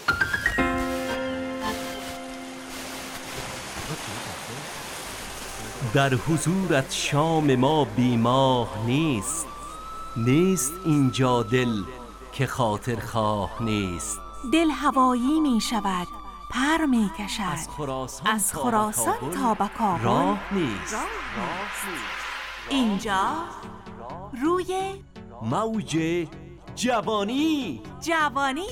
در حضورت شام ما بیماه نیست، نیست اینجا دل که خاطر خواه نیست. دل هوایی می شود، پر می کشد، از خراسان تا به کابل راه نیست. اینجا روی موج جوانی. جوانی.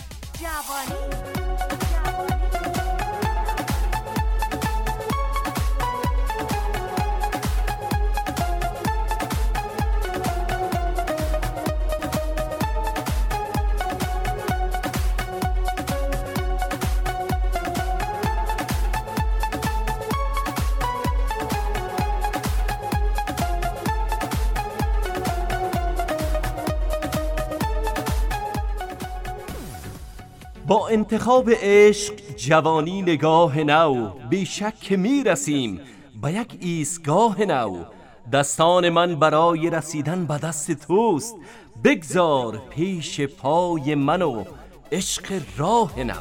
با انتخاب عشق جوانی نگاه نو، بیشک که می رسیم به یک ایستگاه نو. دستان من برای رسیدن به دست توست، بگذار پیش پای من و عشق راه نو.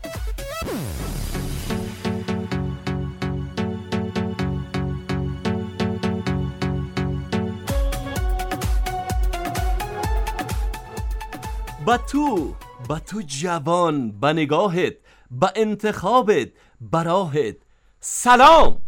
با تو جوان، با نگاهت، با انتخابت، براهت سلام.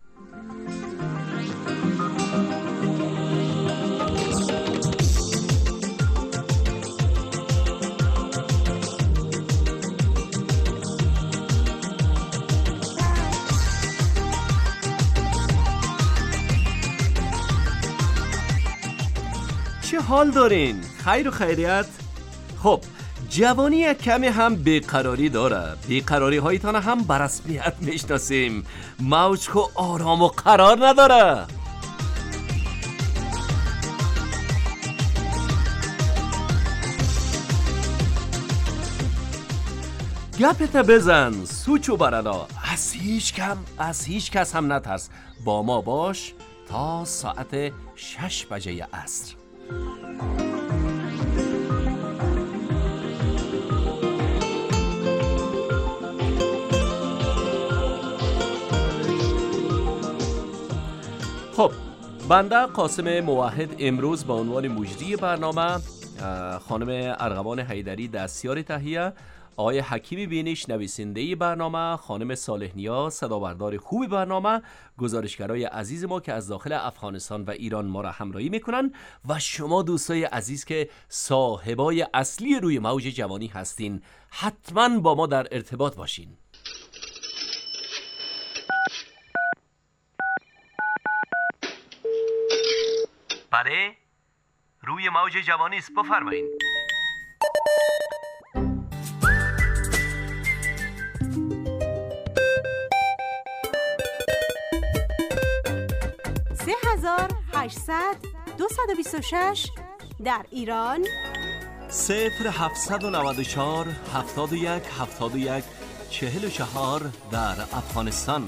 چه حال دارین؟ خیر و خیریت؟ خب جوانی یک کمی هم بیقراری داره، بیقراری هایتان هم به رسمیت میشناسیم. موج کو آرام و قرار نداره. گپت بزن، سوچو بردا، از هیچ کس هم نترس. با ما باش تا ساعت 6 بجه عصر. خب بنده قاسم موحد امروز با عنوان مجری برنامه، خانم ارغوان حیدری دستیار تهیه، آقای حکیمی بینیش نویسنده برنامه، خانم صالح نیا صدابردار خوب برنامه، گزارشگرای عزیز ما که از داخل افغانستان و ایران ما را همراهی میکنن و شما دوستای عزیز که صاحبای اصلی روی موج جوانی هستین، حتما با ما در ارتباط باشین. بله روی موج جوانی است، بفرمایید. در ایران 0794 71 71 44 در افغانستان.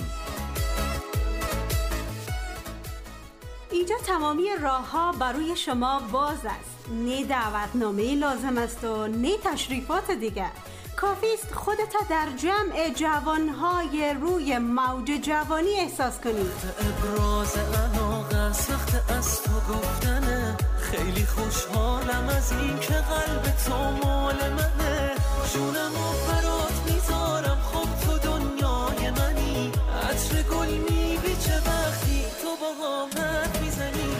اینجا تمامی راه‌ها برای شما باز است. نه دعوتنامه لازم است و نه تشریفات دیگر. کافی است خودت در جمع جوانهای روی موج جوانی احساس کنید. ابراز علاقه سخت از تو گفتنه، خیلی خوشحالم از این که قلب تو مال منه. جونمو برات میذارم، خب تو دنیای منی. عطر گل میبیچه وقتی تو با حرف میزنی.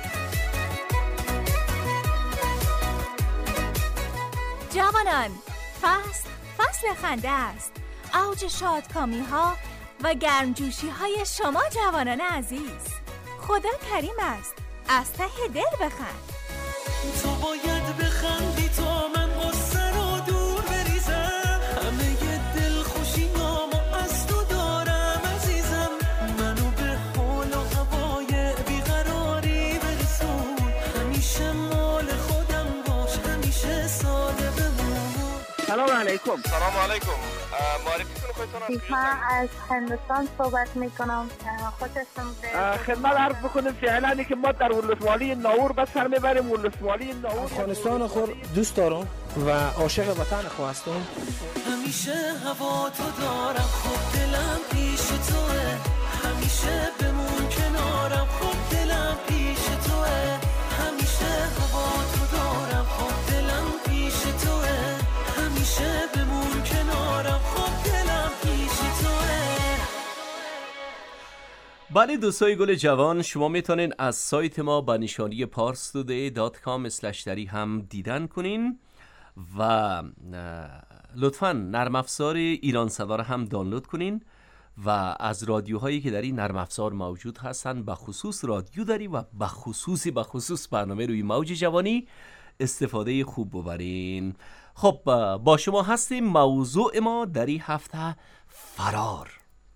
جوانان، فصل خنده است. اوج شادکامی ها و گرمجوشی های شما جوانان عزیز. خدا کریم است، از ته دل بخند. تو باید بخندی تا من غصه رو دور بریزم. همه ی دل خوشیامو از تو دارم عزیزم. منو به حال و هوای بیقراری برسون. همیشه مال خودم باش، همیشه ساده بمون. سلام علیکم. سلام علیکم. معرفی کنید خودتون از کجا؟ من از هندوستان صحبت میکنم. خوشتون خدمت عرض بکنیم فعلا که ما در ولسوالی ناور به سر میبریم. ولسوالی ناور افغانستان خود دوست دارم و عاشق وطن خود هستم. همیشه هوا تو دارم، خب دلم پیش توه، همیشه بمون کنارم، خب دلم پیش توه، همیشه هوا تو دارم، خب دلم پیش توه، همیشه بمون کنارم، خب دلم پیش توه. بله دوستای گل جوان، شما میتونین از سایت ما با نشانی parstoday.com/dari هم دیدن کنین و لطفاً نرم افزار ایران صدا رو هم دانلود کنین و از رادیوهایی که در این نرم افزار موجود هستن به خصوص رادیو داری و به خصوص برنامه روی موج جوانی استفاده خوب ببرین. خب با شما هستیم. موضوع ما در این هفته فرار.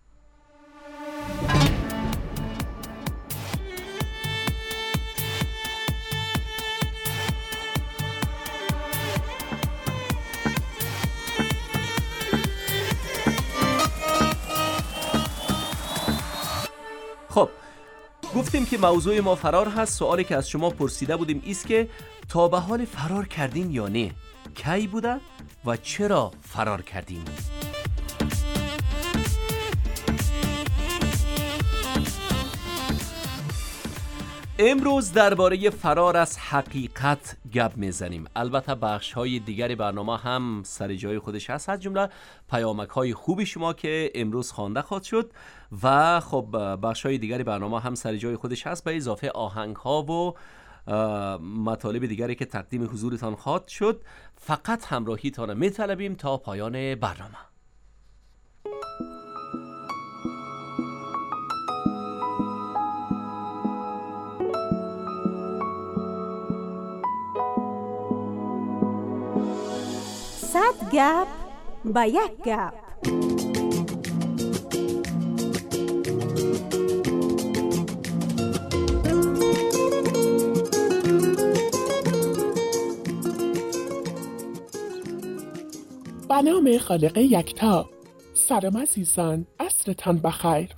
خب گفتیم که موضوع ما فرار هست. سوالی که از شما پرسیده بودیم ایست که تا به حال فرار کردین یا نه؟ کی بوده و چرا فرار کردین؟ امروز درباره فرار از حقیقت گپ میزنیم. البته بخش‌های دیگر برنامه هم سر جای خودش هست، از جمله پیامک‌های خوبی شما که امروز خوانده خواهد شد و خب بخش‌های دیگر برنامه هم سر جای خودش هست، به اضافه آهنگ‌ها و مطالب دیگری که تقدیم حضورتان خواهد شد. فقط همراهیتان می‌طلبیم تا پایان برنامه. صد گپ با یک گپ. به نام خالق یکتا. سلام عزیزان، عصرتان بخیر.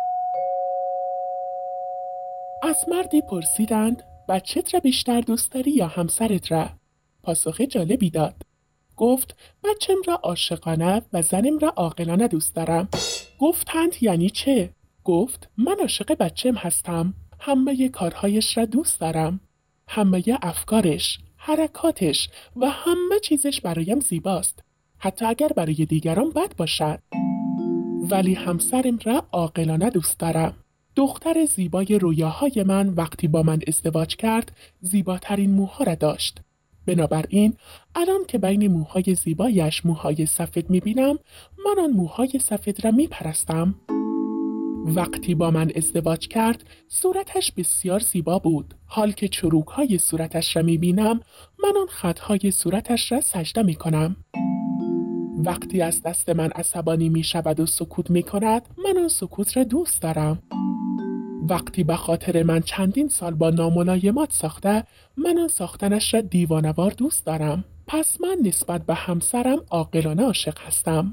از مردی پرسیدند بچت را بیشتر دوست داری یا همسرت را؟ پاسخ جالبی داد. گفت بچم را عاشقانه و زنم را عاقلانه دوست دارم. گفتند یعنی چه؟ گفت من عاشق بچم هستم. همه کارهایش را دوست دارم. همه افکارش، حرکاتش و همه چیزش برایم زیباست. حتی اگر برای دیگران بد باشد. ولی همسرم را عاقلانه دوست دارم. دختر زیبای رویاهای من وقتی با من ازدواج کرد زیباترین موها را داشت. بنابراین الان که بین موهای زیبایش موهای سفید میبینم، من آن موهای سفید را میپرستم. وقتی با من ازدواج کرد صورتش بسیار زیبا بود. حال که چروکهای صورتش را میبینم، من آن خطهای صورتش را سجده میکنم. وقتی از دست من عصبانی میشود و سکوت میکند، من آن سکوت را دوست دارم. وقتی به خاطر من چندین سال با ناملایمات ساخته، من آن ساختنش را دیوانه‌وار دوست دارم. پس من نسبت به همسرم عاقلانه عاشق هستم.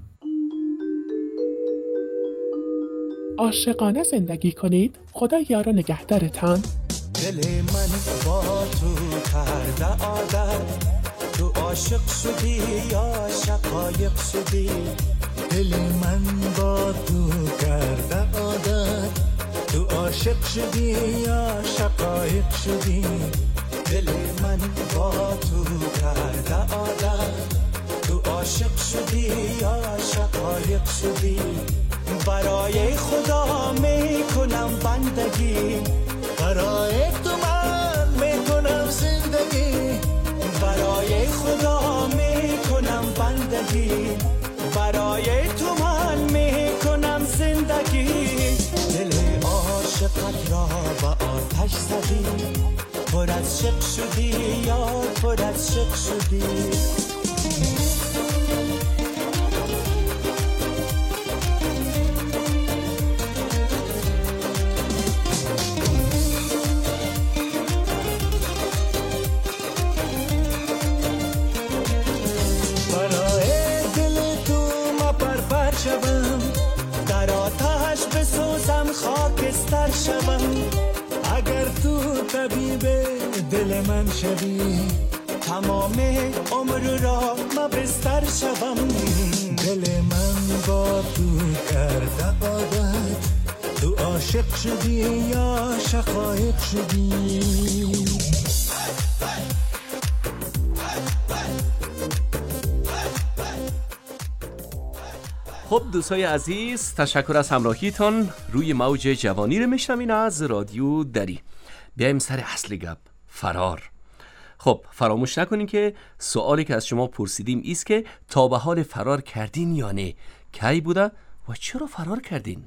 عاشقانه زندگی کنید. خدا یار و نگهدارتان. دل من با تو کرده عادت، تو عاشق شدی یا شقایق شدی. دل من با تو کرده عادت، تو عاشق شدی یا شقایق شدی. دل من با تو کرده عادت، تو عاشق شدی یا شقایق شدی. برای خدا میکنم بندگی، برای تو من میکنم زندگی. برای خدا میکنم بندگی، برای تو من میکنم زندگی. دل عاشقت را با آتش زدی، پر از شق شدی یا پر از شق شدی. برای خاکستر شوم. اگر تو طبیب دل من شوی تمام عمر را مبستر شوم. دل من با تو کرده عادت، تو عاشق شدی یا شقایق شدی؟ خب دوستای عزیز، تشکر از همراهیتان. روی موج جوانی رو میشنوین از رادیو دری. بیایم سر اصل گپ، فرار. خب فراموش نکنین که سوالی که از شما پرسیدیم ایست که تا به حال فرار کردین یا نه، کی بوده و چرا فرار کردین؟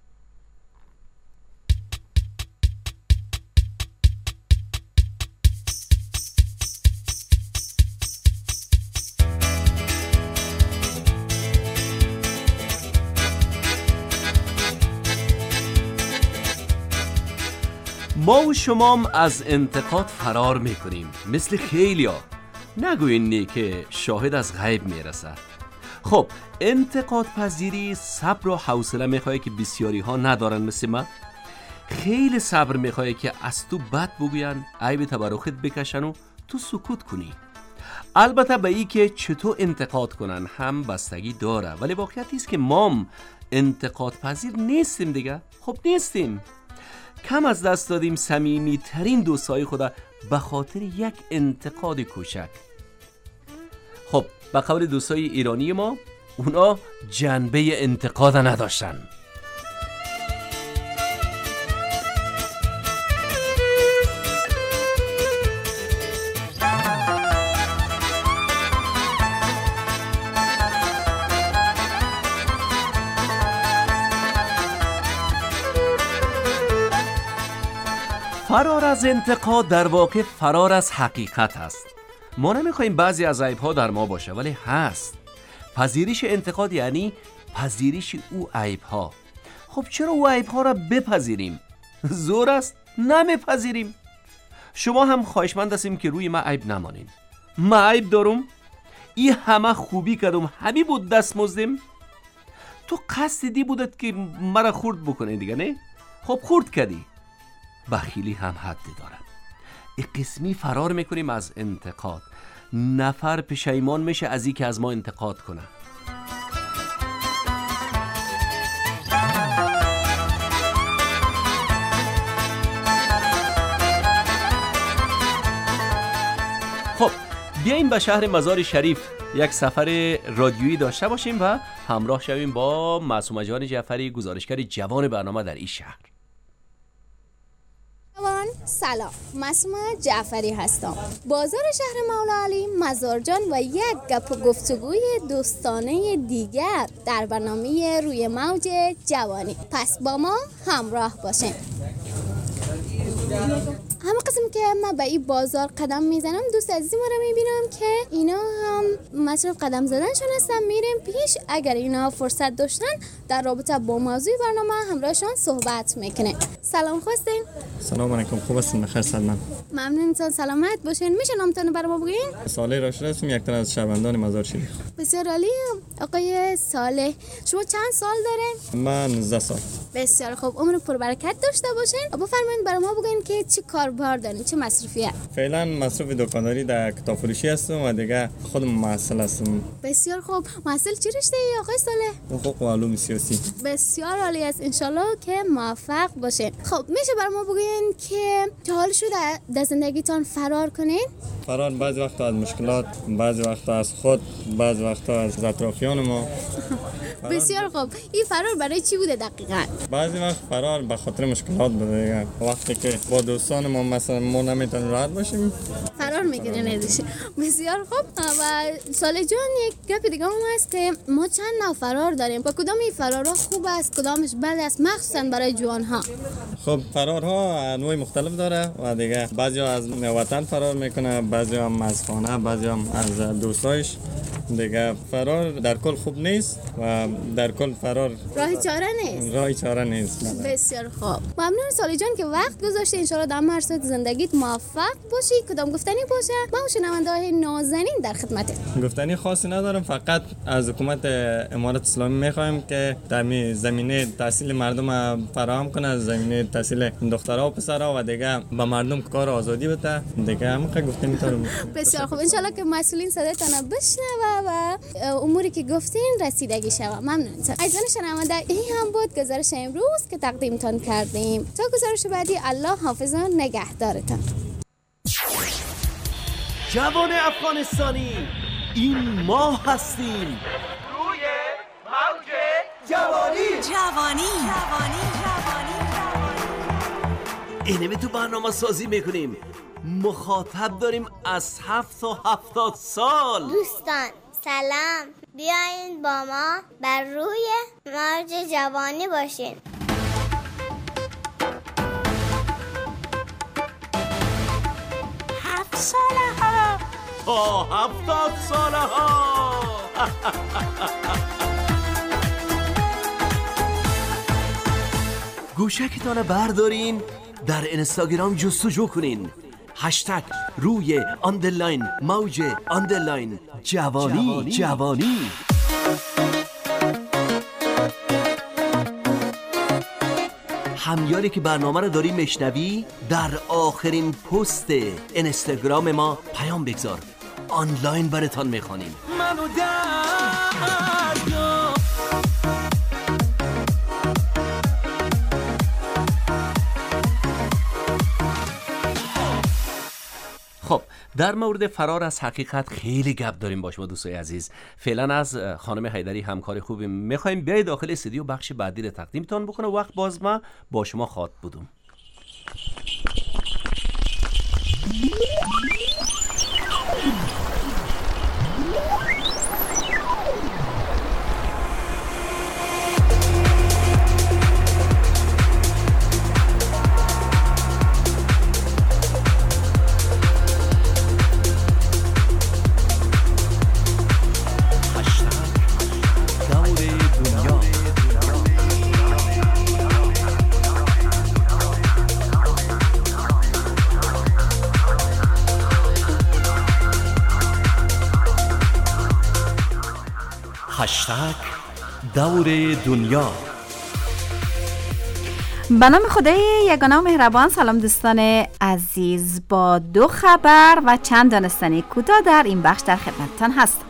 ما و شمام از انتقاد فرار میکنیم مثل خیلیا. نگوین نه که شاهد از غیب میرسه. خب انتقاد پذیری صبر و حوصله میخواه که بسیاری ها ندارن مثل ما. خیلی صبر میخواه که از تو بد بگوین، عیب تبرخت بکشن و تو سکوت کنی. البته به ای که چطور انتقاد کنن هم بستگی داره، ولی واقعیت است که مام انتقاد پذیر نیستیم دیگه. خب نیستیم. کم از دست دادیم صمیمی ترین دوستای خدا به خاطر یک انتقاد کوچک. خب به قول دوستای ایرانی ما، اونا جنبه انتقاد نداشتن. فرار از انتقاد در واقع فرار از حقیقت است. ما نمیخوایم بعضی از عیب‌ها در ما باشه، ولی هست. پذیرش انتقاد یعنی پذیرش او عیب‌ها. خب چرا او عیب‌ها را بپذیریم؟ زور است نمیپذیریم. شما هم خواهشمند هستیم که روی ما عیب نمانین. ما عیب دارم؟ این همه خوبی کردم، همین بود دست مزدم؟ تو قصد دی بودت که مرا خورد بکنه دیگه نه؟ خب خورد کردی. بخیلی هم حدی دارن. ای قسمی فرار میکنیم از انتقاد. نفر پشیمان میشه از این که از ما انتقاد کنه. خب بیاین به شهر مزار شریف یک سفر رادیویی داشته باشیم و همراه شویم با معصومه جان جعفری، گزارشگر جوان برنامه در این شهر. سلام، معصومه جعفری هستم. بازار شهر مولا علی مزارجان و یک گپ و گفتگوی دوستانه دیگر در برنامه روی موج جوانی. پس با ما همراه باشین. همه قسم که من به این بازار قدم میزنم دوست عزیزی ما رو میبینم که اینا هم مصرف قدم زدنشون هستن. میریم پیش، اگر اینا فرصت داشتن در رابطه با موضوع برنامه همراهشان صحبت میکنه. سلام خواستین. سلام علیکم، خوب هستین؟ بخیر سلام. ممنون، سلامت باشین. میشه نامتون برام بگین؟ صالح راشد هستم، یک تن از شهروندان مزار شریف. بسیار عالی. آقای صالح، شما چند سال دارین؟ من 19 سال. بسیار خوب، عمر پربرکت داشته باشین. بفرمایید برام بگین که چه کاربار دارین، چه مصرفیه؟ فعلا مصرف دکانداری در کتاب فروشی هستم و دیگه خودم محصل هستم. بسیار خوب. محصل چه رشته ای آقای صالح؟ حقوق و علوم سیاسی. بسیار عالی است، ان شاءالله که موفق باشین. خب میشه برام بگین که تا حال شده در زندگیتان فرار کنین؟ فرار بعضی وقتا از مشکلات، بعضی وقتا از خود، بعضی وقتا از اطرافیان ما. بسیار خوب. این فرار برای چی بوده دقیقاً؟ بعضی وقت فرار به خاطر مشکلات بوده. وقتی که با دوستان ما مثلا ما نمیتونیم راحت باشیم فرار میکنین ازش. بسیار خوب. و صالح جان، یک گپ دیگه هم هست که ما چند نوع فرار داریم. با کدام این فرارها خوب است، کدامش بد است، مخصوصا برای جوانها؟ خب فرارها انواع مختلف داره و دیگه بعضی از وطن فرار میکنه، بعضی هم از خانه، بعضی هم از دوستایش دیگه فرار در کل خوب نیست و در کل فرار راه چاره نیست. بسیار خوب. ممنون سالی جان که وقت گذاشتی. انشالله در هر صورت زندگیت موفق باشی. کدام گفتنی باشه؟ ما شنونده‌های نازنین در خدمتت. گفتنی خاصی ندارم، فقط از حکومت امارات اسلامی میخوایم که در زمینه تحصیل مردم فراهم کنه، زمینه تحصیل دخترها و پسرها و دیگه به مردم کار آزادی بده. دیگه همین گفته میتونم. بسیار خوب. انشالله که مسئولین صدایتان بشنوه و اموری که گفتین رسیدگی شود. ممنون. عزیزان شنونده، این هم بود گزارش امروز که تقدیمتان کردیم. تا گزارش بعدی الله حافظ و نگهدارتان. جوان افغانستانی، این ما هستیم. روی موج جوانی. اینه تو برنامه سازی میکنیم. مخاطب داریم از 7 تا 70 سال. دوستان سلام، بیاین با ما بر روی موج جوانی باشین. 7 ساله ها تا 70 ساله ها. گوشکتان بردارین، در اینستاگرام جستجو کنین. هشتگ روی آندرلاین موج آندرلاین جوانی. همیاری که برنامه رو داری مشنوی، در آخرین پست اینستاگرام ما پیام بگذار. آنلاین براتان میخوانیم. منو دریا. خب در مورد فرار از حقیقت خیلی گپ داریم با شما دوستای عزیز. فعلا از خانم حیدری همکار خوبی میخوایم بیاید داخل استودیو بخش بعدی رو تقدیمتان بکنه. وقت باز ما با شما خواهد بودم. هشتگ دور دنیا. به نام خدای یگانه و مهربان. سلام دوستان عزیز، با 2 خبر و چند دانستنی کوتاه در این بخش در خدمتتان هستم.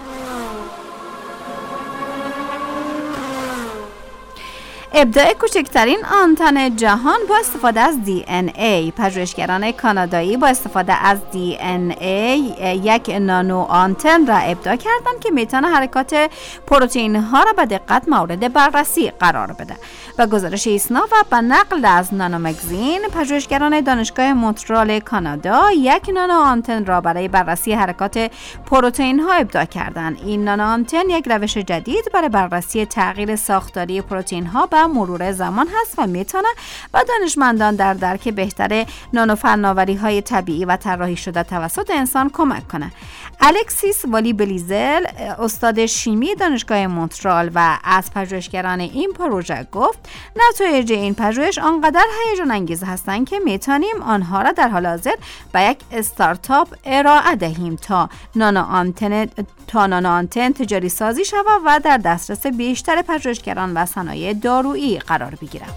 ابداع کوچکترین آنتن جهان با استفاده از DNA. پژوهشگران کانادایی با استفاده از DNA یک نانو آنتن را ابداع کردند که میتونه حرکات پروتئین ها را به دقت مورد بررسی قرار بده. و گزارش ایسنا و به نقل از نانو مگزین، پژوهشگران دانشگاه مونترال کانادا یک نانو آنتن را برای بررسی حرکات پروتئین ها ابداع کردند. این نانو آنتن یک روش جدید برای بررسی تغییر ساختاری پروتئین ها به مرور زمان هست و میتونه به دانشمندان در درک بهتر نانو فناوری های طبیعی و طراحی شده توسط انسان کمک کنه. الکسیس والی بلیزل، استاد شیمی دانشگاه مونترال و از پژوهشگران این پروژه گفت نتایج این پژوهش آنقدر هیجان انگیز هستند که میتونیم آنها را در حال حاضر به یک استارتاپ ارائه دهیم تا نانو آنتن تجاری سازی شود و در دسترس بیشتر پژوهشگران و صنایع دارویی قرار بگیرد.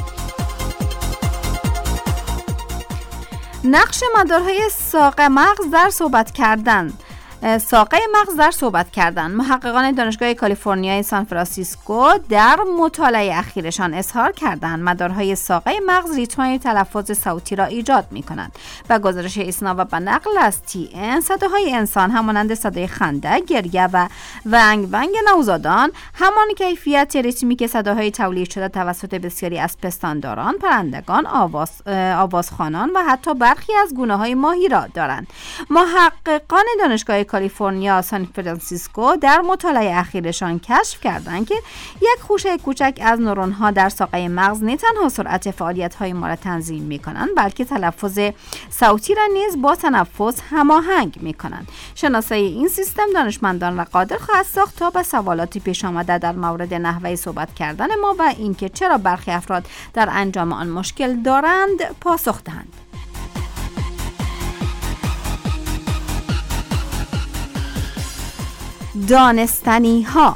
نقش مدارهای ساق مغز در صحبت کردن. محققان دانشگاه کالیفرنیای سان فرانسیسکو در مطالعه اخیرشان اظهار کردند مدارهای ساقه مغز ریتم‌های تلفظ صوتی را ایجاد می‌کنند. و گزارش ایسنا و به نقل از TN، صداهای انسان همانند صدای خنده، گریه و ونگ نوزادان همان کیفیت ریتمی که صداهای تولید شده توسط بسیاری از پستانداران، پرندگان، آوازخوانان و حتی برخی از گونه‌های ماهی را دارند. محققان دانشگاه کالیفرنیا سان فرانسیسکو در مطالعه اخیرشان کشف کردند که یک خوشه کوچک از نورون‌ها در ساقه مغز نه تنها سرعت فعالیت‌های ما را تنظیم می‌کنند بلکه تلفظ صوتی را نیز با تنفس هماهنگ می‌کنند. شناسایی این سیستم دانشمندان را قادر خواهد ساخت تا به سوالاتی پیش آمده در مورد نحوه صحبت کردن ما و اینکه چرا برخی افراد در انجام آن مشکل دارند پاسخ دهند. دانستنی ها.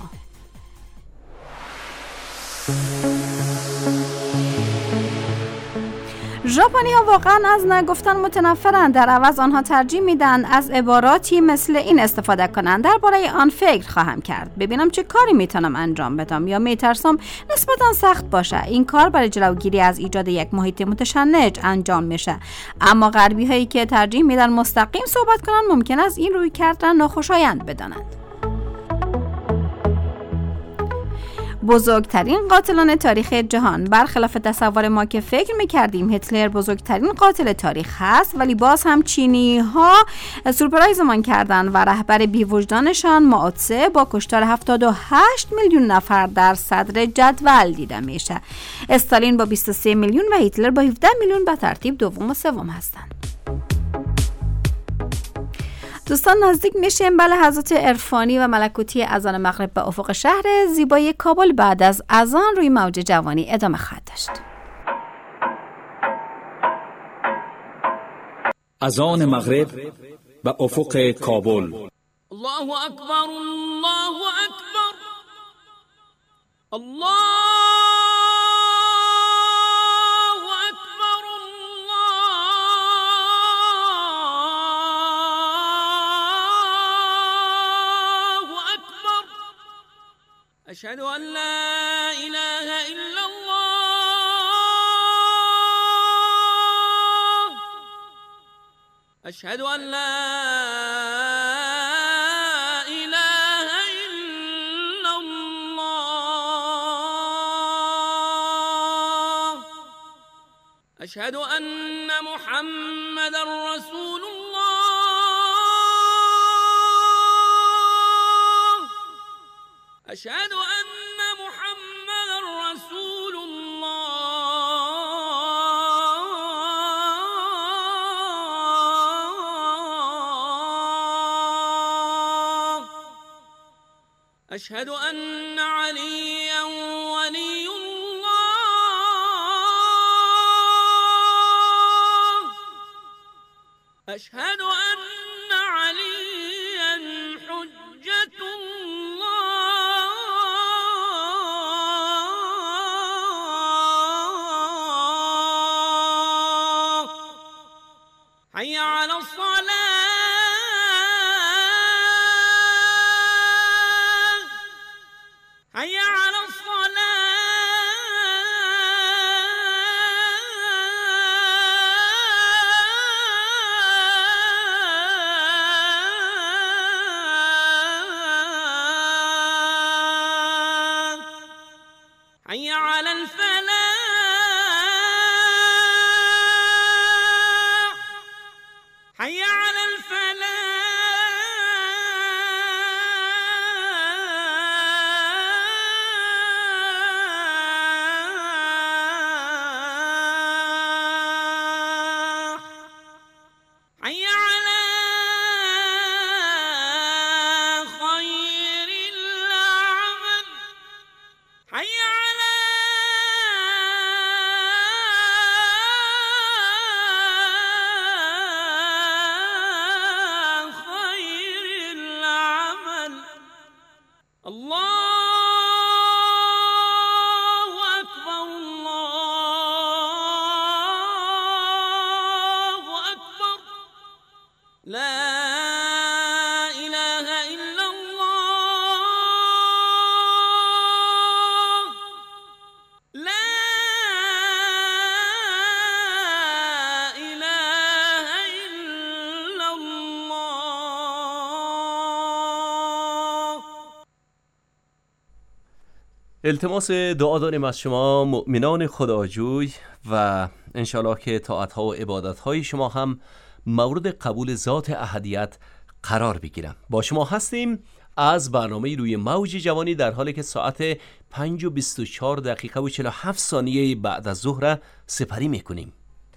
ژاپنی ها واقعا از نگفتن متنفرند، در عوض آنها ترجیح میدن از عباراتی مثل این استفاده کنند: درباره آن فکر خواهم کرد، ببینم چه کاری میتونم انجام بدم، یا میترسم نسبتا سخت باشه. این کار برای جلوگیری از ایجاد یک محیط متشنج انجام میشه، اما غربی هایی که ترجیح میدن مستقیم صحبت کنند ممکن است این روی کردن ناخوشایند بدانند. بزرگترین قاتلان تاریخ جهان. برخلاف تصور ما که فکر میکردیم هیتلر بزرگترین قاتل تاریخ هست، ولی باز هم چینی ها سورپرایزمان کردند و رهبر بی‌وجدانشان مائو تسه با کشتار 78 میلیون نفر در صدر جدول دیده میشه. استالین با 23 میلیون و هیتلر با 17 میلیون به ترتیب دوم و سوم هستند. دوستان نزدیک میشیم به لحظات عرفانی و ملکوتی اذان مغرب به افق شهر زیبای کابل. بعد از اذان روی موج جوانی ادامه خواهد داشت. اذان مغرب به افق کابل. الله اکبر، الله اکبر، الله أشهد أن لا إله إلا الله، أشهد أن لا إله إلا الله، أشهد أن محمد رسول الله، أشهد أن محمد رسول الله، أشهد أن عليا ولي الله، أشهد أن عليا حجة الله. حي على الصلاة، حي على الصلاة، حي على الفلاح، حي على الفلاح. حي على خير العمل، حي على خير العمل. الله أكبر، الله أكبر، لا إله إلا الله، لا إله إلا الله. التماس دعا داریم از شما مؤمنان خداجوی و انشالله که طاعت‌ها و عبادت‌های شما هم مورد قبول ذات احدیت قرار بگیرم. با شما هستیم از برنامه روی موج جوانی در حالی که ساعت 5:24 و 47 ثانیه بعد از ظهر سپری میکنیم.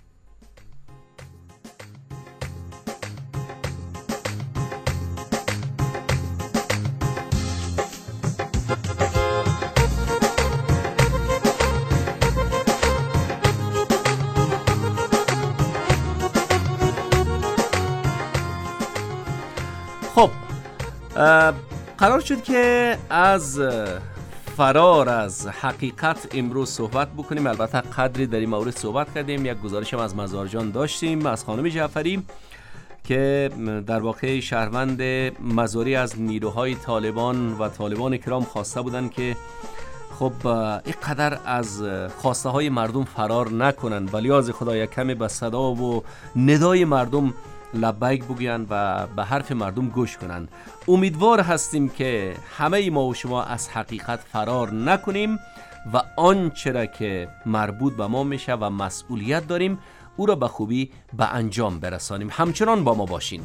خب قرار شد که از فرار از حقیقت امروز صحبت بکنیم. البته قدری در این مورد صحبت کردیم. یک گزارش هم از مزار جان داشتیم از خانم جعفری که در واقع شهروند مزاری از نیروهای طالبان و طالبان کرام خواسته بودند که خب اینقدر از خواسته های مردم فرار نکنن، ولی از خدا یک کمی به صدا و ندای مردم لبیک بگوین و به حرف مردم گوش کنن. امیدوار هستیم که همه ما و شما از حقیقت فرار نکنیم و آنچه را که مربوط به ما میشه و مسئولیت داریم او را به خوبی به انجام برسانیم. همچنان با ما باشین.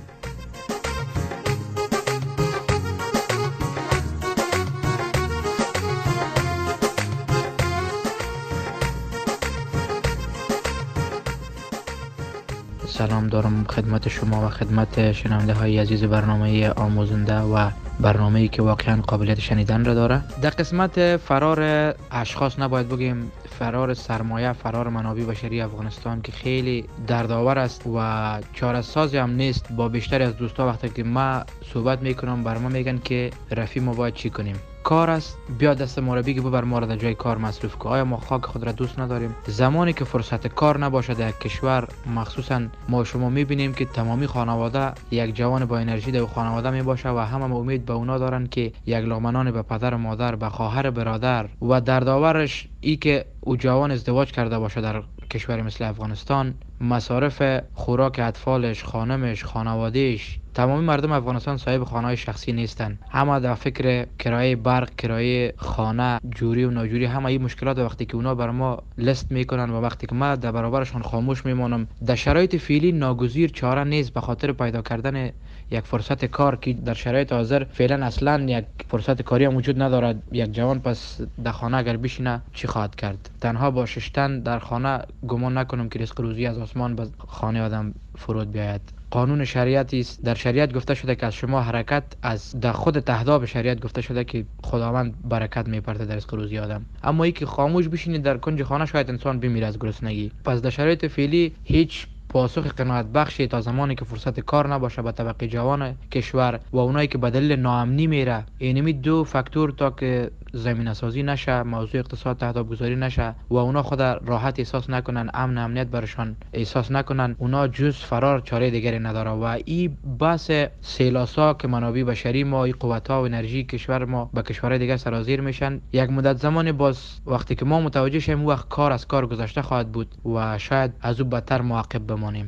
سلام دارم خدمت شما و خدمت شنونده های عزیز برنامه آموزنده و برنامه‌ای که واقعا قابلیت شنیدن را داره. در قسمت فرار اشخاص نباید بگیم فرار سرمایه، فرار منابع بشری افغانستان که خیلی دردآور است و چاره‌سازی هم نیست. با بیشتری از دوستا وقتی که ما صحبت میکنم بر ما میگن که رفیق ما باید چی کنیم. کار است، بیا دست ما را بگی ببر ما را در جای کار مصروف کن. آیا ما خاک خود را دوست نداریم؟ زمانی که فرصت کار نباشه در کشور، مخصوصا ما شما میبینیم که تمامی خانواده یک جوان با انرژی در خانواده میباشه و همه امید به اونا دارن که یک لقمه نان به پدر و مادر، به خواهر برادر و دردآورش ای که او جوان ازدواج کرده باشه در کشور مثل افغانستان، مصارف خوراک اطفالش، خانمش، خانوادهش، تمامی مردم افغانستان صاحب خانه‌های شخصی نیستن. همه در فکر کرایه برق، کرایه خانه، جوری و ناجوری، همه این مشکلات وقتی که اونا بر ما لیست میکنن و وقتی که ما در برابرشون خاموش میمونم، در شرایط فعلی ناگزیر چاره نیست به خاطر پیدا کردن یک فرصت کار که در شرایط حاضر فعلا اصلا یک فرصت کاری هم وجود ندارد. یک جوان پس در خانه اگر بشینه چی خواهد کرد؟ تنها با ششتن در خانه گمان نکنم که رزق روزی از آسمان به خانه آدم فرود بیاید. قانون شریعتی است. در شریعت گفته شده که از شما حرکت از در خود تهداب شریعت گفته شده که خداوند برکت میپرده در رزق روزی آدم. اما ای که خاموش بشینید در کنج خانه شاید انسان بمیره از گرسنگی. پس در شرایط فعلی هیچ پاسخ قناعت بخشی تا زمانی که فرصت کار نباشه به طبقه جوان کشور و اونایی که به دلیل ناامنی میره، اینمی دو فاکتور تا که زمینه سازی نشه، موضوع اقتصاد تهداب گذاری نشه و اونا خود راحت احساس نکنن، امن امنیت برشان احساس نکنن، اونا جز فرار چاره دیگری نداره. و این بحث سیلاسا که منابع بشری ما، این قوت‌ها و انرژی کشور ما به کشورهای دیگه سرازیر میشن، یک مدت زمان باز وقتی که ما متوجه شیم وقت کار از کار گذشته خواهد بود و شاید از او بدتر معاقب بمانیم.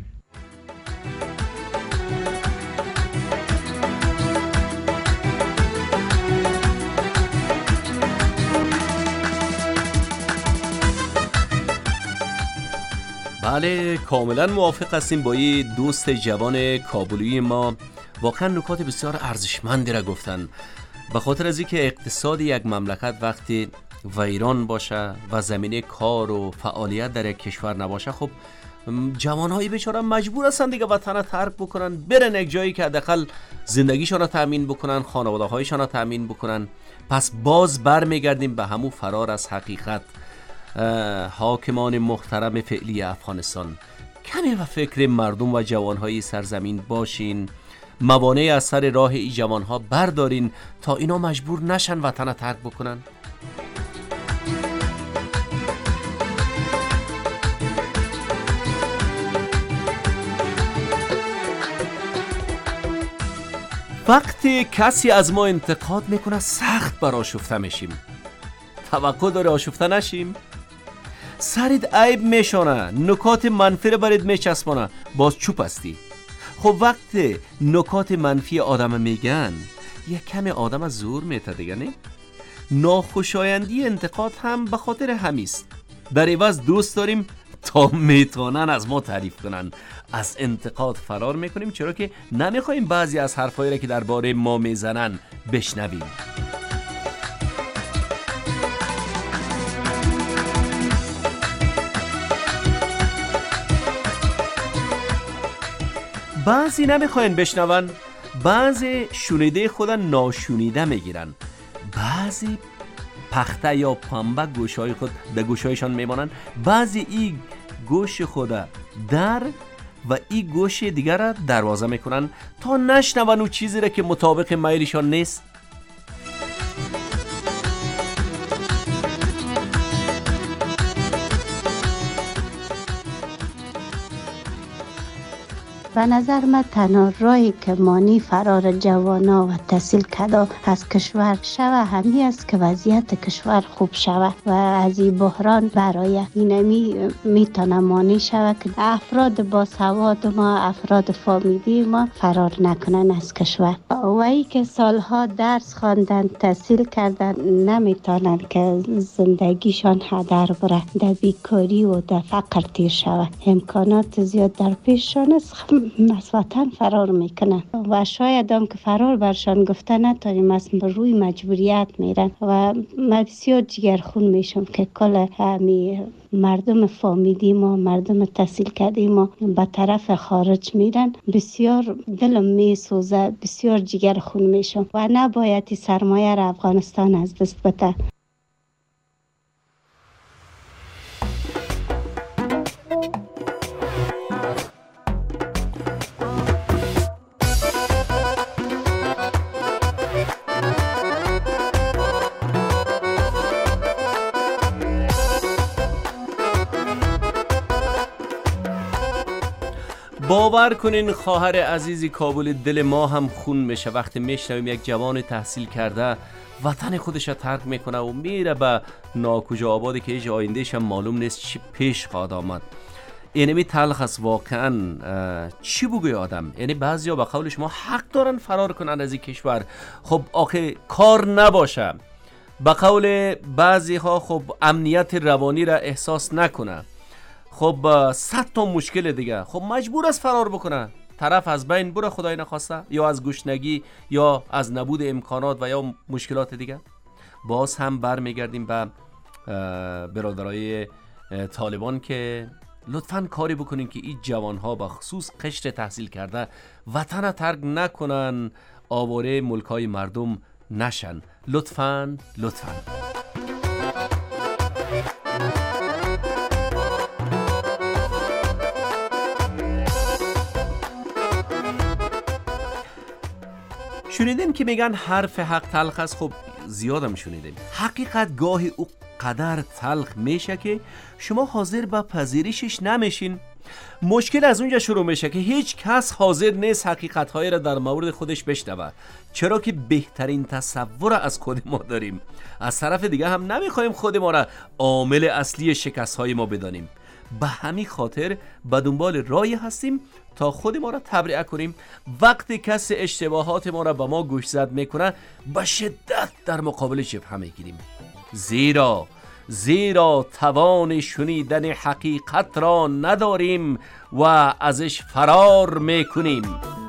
بله کاملا موافق هستیم با این دوست جوان کابلی ما. واقعا نکات بسیار ارزشمندی را گفتن. به خاطر از اینکه اقتصاد یک مملکت وقتی ویران باشه و زمینه کار و فعالیت در یک کشور نباشه، خب جوانهای بیچاره مجبور هستن دیگه وطن ترک بکنن، برن یک جایی که حداقل زندگیشون را تامین بکنن، خانواده هایشون را تامین بکنن. پس باز برمیگردیم به همون فرار از حقیقت. حاکمان محترم فعلی افغانستان، کمی و فکر مردم و جوانهای سرزمین باشین، موانع از سر راه ای جوانها بردارین تا اینا مجبور نشن وطن ترک بکنن. وقتی کسی از ما انتقاد میکنه سخت بر آشفته میشیم. توقع داره آشفته نشیم؟ سرید عیب میشانه، نکات منفی رو برید میچسبانه، باز چوب هستی. خب وقتی نکات منفی آدم میگن یک کمی آدم از زور میته دیگه، نه؟ ناخوشایندی انتقاد هم به خاطر همیست. در عوض دوست داریم تا میتونن از ما تعریف کنن. از انتقاد فرار میکنیم چرا که نمیخوایم بعضی از حرفایی را که درباره ما میزنن بشنویم. بعضی نمیخواین بشنون، بعضی شنیده خود ناشنیده میگیرن، بعضی پخته یا پنبه گوشهای خود در گوشهایشان میمانند، بعضی این گوش خود در و این گوش دیگر را دروازه میکنن تا نشنون او چیزی را که مطابق میلشان نیست. به نظر من تنها راهی که مانی فرار جوانا و تحصیل کدا از کشور شوه همی است که وضعیت کشور خوب شوه و از این بحران برای اینمی میتونه مانی شوه که افراد با سواد ما، افراد فامیلی ما فرار نکنن از کشور. و ای که سالها درس خواندن، تحصیل کردن، نمیتونن که زندگیشان هدر بره، در بیکاری و در فقر تیر شوه. امکانات زیاد در پیششان است، از وطن فرار میکنن و شاید هم که فرار برشان گفته نتانیم، از روی مجبوریت میرن و من بسیار جگرخون میشم که کل همی مردم فامیلی ما، مردم تحصیل کرده ما به طرف خارج میرن. بسیار دلم میسوزه، بسیار جگرخون میشم و نباید سرمایه را افغانستان از دست بده. باور کنین خواهر عزیزی کابل، دل ما هم خون میشه وقتی میشنویم یک جوان تحصیل کرده وطن خودش را ترک میکنه و میره به ناکجا آبادی که هیچ آیندهش هم معلوم نیست چی پیش خواهد آمد. اینمی تلخ است واقعا. چی بگوی آدم؟ یعنی بعضیا به قول شما حق دارن فرار کنن از این کشور. خب آخه کار نباشه، به قول بعضی ها خب امنیت روانی را احساس نکنه، خب 100 تا مشکل دیگه، خب مجبور است فرار بکنه. طرف از بین بره خدای نخواسته، یا از گشنگی یا از نبود امکانات و یا مشکلات دیگه. باز هم برمیگردیم به برادرای طالبان که لطفاً کاری بکنین که این جوانها به خصوص قشر تحصیل کرده وطن ترک نکنن، آواره ملکای مردم نشن. لطفاً. شنیدیم که میگن حرف حق تلخ است. خب زیادم شنیدیم. حقیقت گاهی او قدر تلخ میشه که شما حاضر به پذیرشش نمیشین. مشکل از اونجا شروع میشه که هیچ کس حاضر نیست حقیقت‌های را در مورد خودش بشنوه، چرا که بهترین تصور از خود ما داریم. از طرف دیگه هم نمیخوایم خود ما را عامل اصلی شکست‌های ما بدانیم. به همین خاطر به دنبال راهی هستیم تا خود ما را تبرئه کنیم. وقتی کسی اشتباهات ما را به ما گوشزد میکنه به شدت در مقابل جبهه میگیریم، زیرا توان شنیدن حقیقت را نداریم و ازش فرار میکنیم.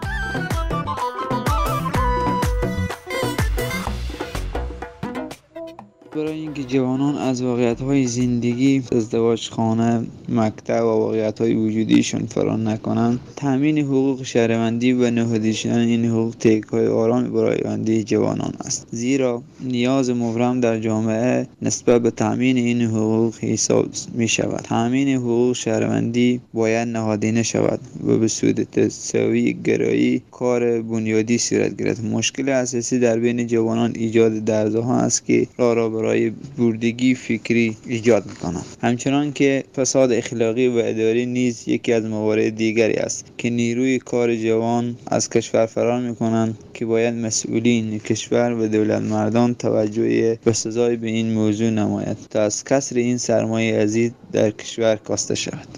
برای اینکه جوانان از واقعیت‌های زندگی، ازدواج خانه، مکتب و واقعیت‌های وجودیشون فرار نکنند، تامین حقوق شهروندی و نهادیشدن این حقوق تک‌های آرام برای آینده جوانان است. زیرا نیاز مبرم در جامعه نسبت به تامین این حقوق حساب می‌شود. تامین حقوق شهروندی باید نهادینه شود و به سود تساوی گرایی کار بنیادی صورت گیرد. مشکل اساسی در بین جوانان ایجاد درزها است که راه برای بردگی فکری ایجاد می‌کنند. همچنان که فساد اخلاقی و اداری نیز یکی از موارد دیگری است که نیروی کار جوان از کشور فرار می‌کنند که باید مسئولین کشور و دولت مردان توجه بسزای به این موضوع نماید تا از کسر این سرمایه عزیز در کشور کاسته شود.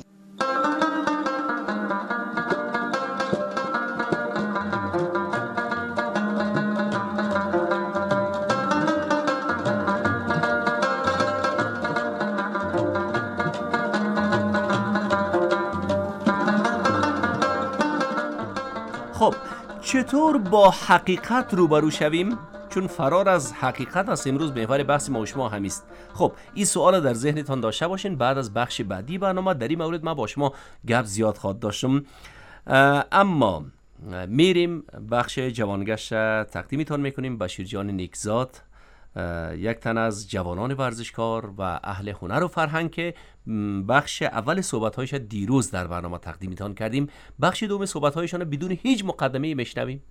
چطور با حقیقت روبرو شویم؟ چون فرار از حقیقت است امروز محور بحث ما و شما هم است. خب این سوال در ذهنتان داشته باشین. بعد از بخش بعدی برنامه در این مورد ما با شما گپ زیاد خواهد داشتم، اما میریم بخش جوانگشت تقدیمتان میکنیم. بشیر جان نیکزاد، یک تن از جوانان ورزشکار و اهل هنر و فرهنگ که بخش اول صحبت‌هایش دیروز در برنامه تقدیمتان کردیم، بخش دوم صحبت‌هایشان بدون هیچ مقدمه‌ای میشنویم.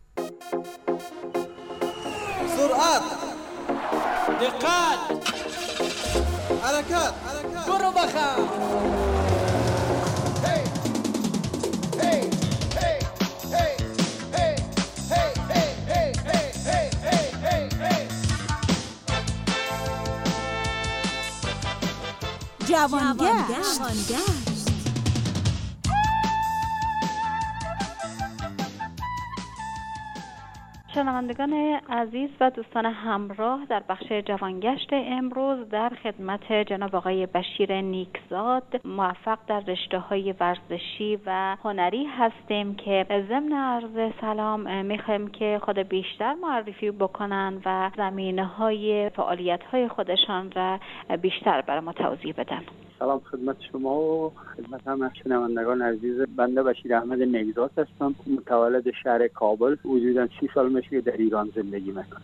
سرعت، دقت، حرکت، برو بخم. جوانگشت. شنوندگان عزیز و دوستان همراه، در بخش جوانگشت امروز در خدمت جناب آقای بشیر نیکزاد، موفق در رشته‌های ورزشی و هنری هستیم که ضمن عرض سلام میخوایم که خود بیشتر معرفی بکنن و زمینه‌های فعالیت‌های خودشان را بیشتر برای ما توضیح بدن. سلام خدمت شما و خدمت همه شنوندگان عزیز. بنده بشیر احمد نیکزاد هستم، متولد شهر کابل. حدوداً 30 سال میشه که در ایران زندگی میکنم.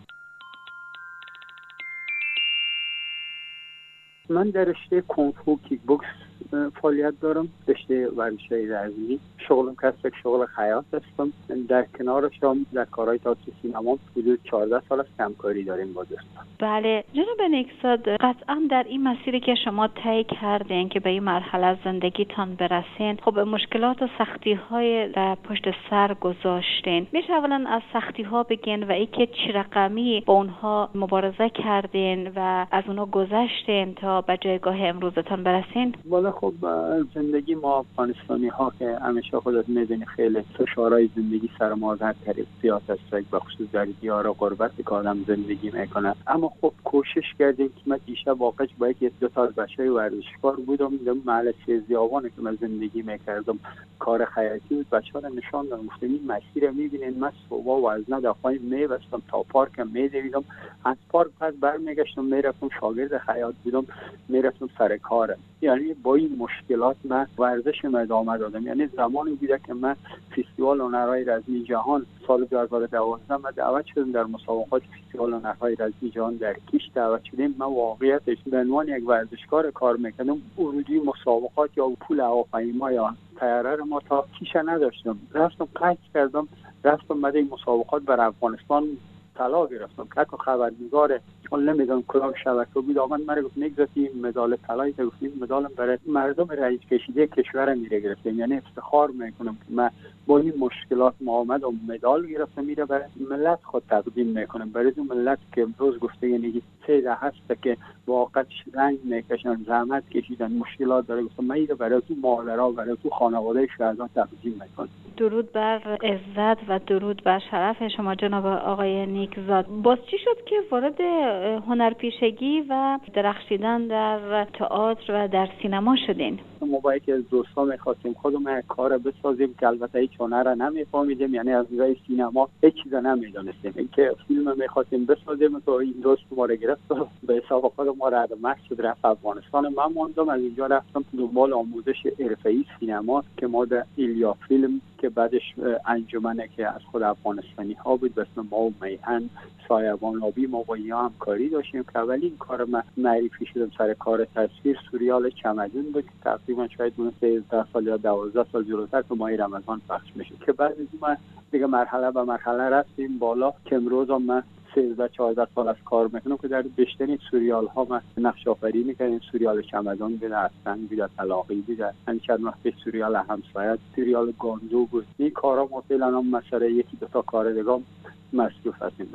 من در رشته کنفو کیک بوکس فعالیت دارم، رشته ورزشی رزمی. شغلم کسب شغل خیاط هستم. در کنارش هم در کارهای تئاتر سینما حدود 14 سال است همکاری داریم با دوستان. بله جناب نیکزاد، قطعا در این مسیری که شما طی کردین که به این مرحله از زندگیتان برسین، خب مشکلات و سختی‌های در پشت سر گذاشتین. میشه اولا از سختی‌ها بگین و اینکه چه رقمی با اونها مبارزه کردین و از اونها گذشتین تا به جایگاه امروزتان برسین؟ خب زندگی ما افغانستانی ها که همیشه خودت میدونی خیلی فشارهای زندگی سر ما در طریق سیاست است، به خصوص در دیار و غربت که آدم زندگی میکنه. اما خب کوشش کردیم که من دیشب واقعا با یک دو تا بچهای ورزشکار بودم در محل سیزیاوان که من زندگی میکردم، کار خیاطی بود. بچه‌ها رو نشون دادم، گفتم این مسیر میبینین من صبح وزنه داخل میبستم تا پارک میدویدم، از پارک بعد برمیگشتم میرفتم شاگرد خیاط بودم، میرفتم سر کار. یعنی با این مشکلات من ورزش ادامه دادم. یعنی زمانی بوده که من فستیوال هنرهای رزمی جهان سال 2012 من دعوت شدم در مسابقات فستیوال هنرهای رزمی جهان در کیش دعوت شدیم. من واقعیتش به عنوان یک ورزشکار کار میکنم، ورودی مسابقات یا پول هواپیما یا طیاره ما تا کیش نداشتم. رفتم قصد کردم، رفتم بعد این مسابقات بر افغانستان طلا گرفتم. که خبرنگار اون نمیدونم کلام شبکه بود آمد من گفت نگذاتی مدال طلایی که گفتیم مدالم برای مردم رئیس کشیده کشور میره گرفتم. یعنی افتخار میکنم که من با این مشکلات آمدم مدال گرفتم، میره برای ملت خود تقدیم میکنم، برای اون ملت که امروز گفته یعنی سه هست که واقعا رنج میکشن، زحمت کشیدن، مشکلات داره، گفتم من اینو برای تو مادرها، برای تو خانواده شهدان تقدیم میکنم. درود بر عزت و درود بر شرف شما جناب آقای نیکزاد. باز چی شد که وارد هنرپیشگی و درخشیدن در تئاتر و در سینما شدین؟ ما با یکی از دوستان می‌خواستیم خودمون یک کار بسازیم که البته هیچ هنر را نمی‌فهمیدیم، یعنی از نظر سینما هیچ چیز نمی‌دونستیم. اینکه فیلم می‌خواستیم بسازیم تو این دوست ما رو گرفت به حساب خود ما رد مقصد رفت افغانستان. من موندم، از اینجا رفتم دنبال آموزش حرفه‌ای سینما که ما در ایلیا فیلم که بعدش انجمنه که از خود افغانستانی ها بود به اسم ما و میهن سایبان آبی، ما با یا همکاری داشتیم که اولین کار من معرفی شدم سر کار تصویر سریال چمدون بود که تقریبا شاید اون 13 سال یا 12 سال جلوتر تو ماه رمضان پخش میشه. که بعد از من دیگه مرحله به مرحله رفتیم بالا که امروز من 13-14 سال از کار میکنم که در بیشترین سریال ها من نقش آفرینی کردم. سریال چمدان بود، اصلا بود، طلاقی بود، همین چند وقت سریال همسایه، سریال گاندو بود. این کارا ما فعلا هم مثلا یکی دو تا کار دیگه مصروف هستیم.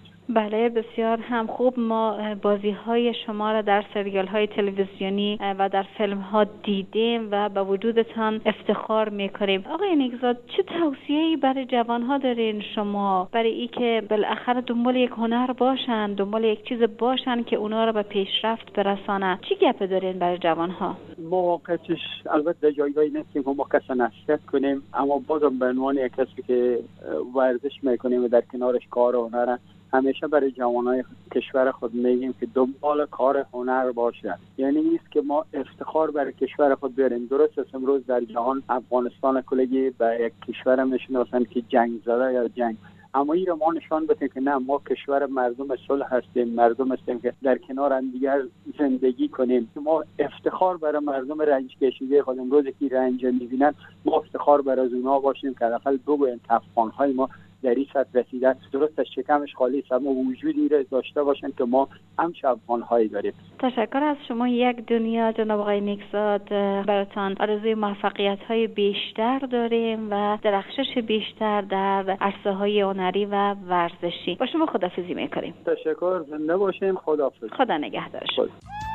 بله بسیار هم خوب. ما بازی های شما را در سریال های تلویزیونی و در فیلم ها دیدیم و به وجودتان افتخار میکنیم. آقای نیکزاد، چه توصیه‌ای برای جوان ها دارین شما برای ای که بالاخره دنبال یک هنر باشن، دنبال یک چیز باشن که اونا را به پیشرفت برسانه؟ چی گپ دارین برای جوان ها؟ مواقعش البته در جایگاهی نیستیم که ما کسی نصیحت کنیم، اما بازم به عنوان یک کسی که ورزش میکنیم و در کنارش کار و هنر، همیشه برای جوانای کشور خود میگیم که دنبال کار هنر باشه. یعنی نیست که ما افتخار برای کشور خود بیاریم. درست است امروز در جهان افغانستان کلگی به یک کشور میشناسند که جنگ زده یا جنگ، اما این رو ما نشان بدیم که نه، ما کشور مردم صلح هستیم، مردم هستیم که در کنار هم دیگر زندگی کنیم. ما افتخار برای مردم رنج کشیده خود امروز که رنج میبینن، ما افتخار برای از اونها باشیم که حداقل بگویم افغان‌های ما در این سطح رسیدن. درست از شکمش خالی است اما وجودی را داشته باشن که ما همچه افغان‌هایی داریم. تشکر از شما. یک دنیا جناب آقای نیکزاد، براتان آرزوی موفقیت‌های بیشتر داریم و درخشش بیشتر در عرصه‌های هنری و ورزشی. با شما خداحافظی می‌کنیم. تشکر، زنده باشیم. خداحافظ. خدا نگهدارش.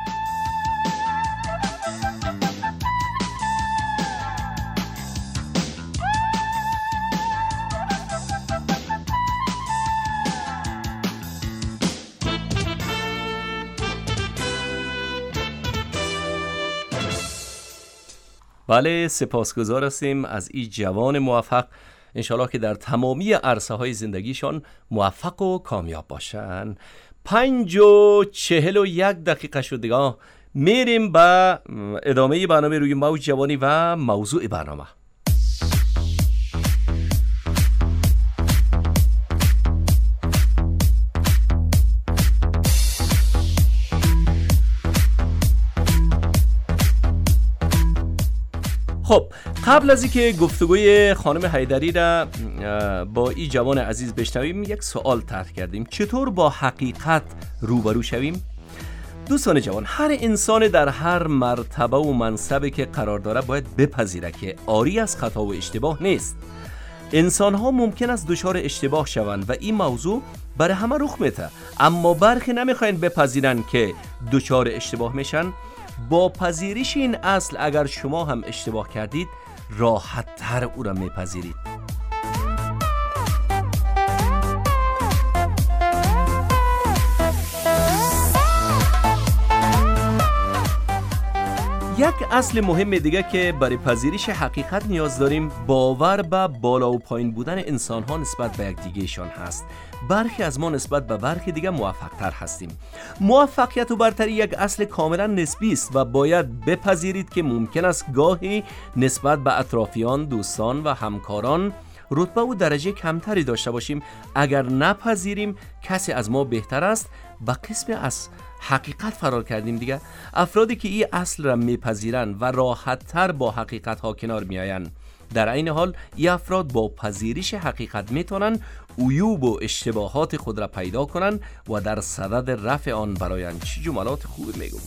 بله، سپاسگزار هستیم از این جوان موفق. انشالله که در تمامی عرصه های زندگیشان موفق و کامیاب باشن. 5:41 شد. میریم به ادامه برنامه روی موج جوانی و موضوع برنامه. خب، قبل از اینکه گفتگوی خانم حیدری را با این جوان عزیز بشنویم، یک سوال طرح کردیم: چطور با حقیقت روبرو شویم؟ دوستان جوان، هر انسان در هر مرتبه و منصبی که قرار داره باید بپذیره که عاری از خطا و اشتباه نیست. انسان ها ممکن است دچار اشتباه شوند و این موضوع برای همه رخ میده، اما برخی نمیخواین بپذیرن که دچار اشتباه میشن. با پذیرش این اصل، اگر شما هم اشتباه کردید، راحت تر او را میپذیرید. یک اصل مهم دیگه که برای پذیرش حقیقت نیاز داریم، باور به بالا و پایین بودن انسان ها نسبت به یکدیگهشان هست. برخی از ما نسبت به برخی دیگه موفق تر هستیم. موفقیت و برتری یک اصل کاملا نسبی است و باید بپذیرید که ممکن است گاهی نسبت به اطرافیان، دوستان و همکاران رتبه و درجه کمتری داشته باشیم. اگر نپذیریم کسی از ما بهتر است، به قسم از حقیقت فرار کردیم دیگه. افرادی که این اصل را میپذیرن و راحت تر با حقیقت ها کنار میآیند. در این حال این افراد با پذیرش حقیقت میتونن عیوب و اشتباهات خود را پیدا کنن و در صدد رفع آن برایند. چه جملات خوبی میگم.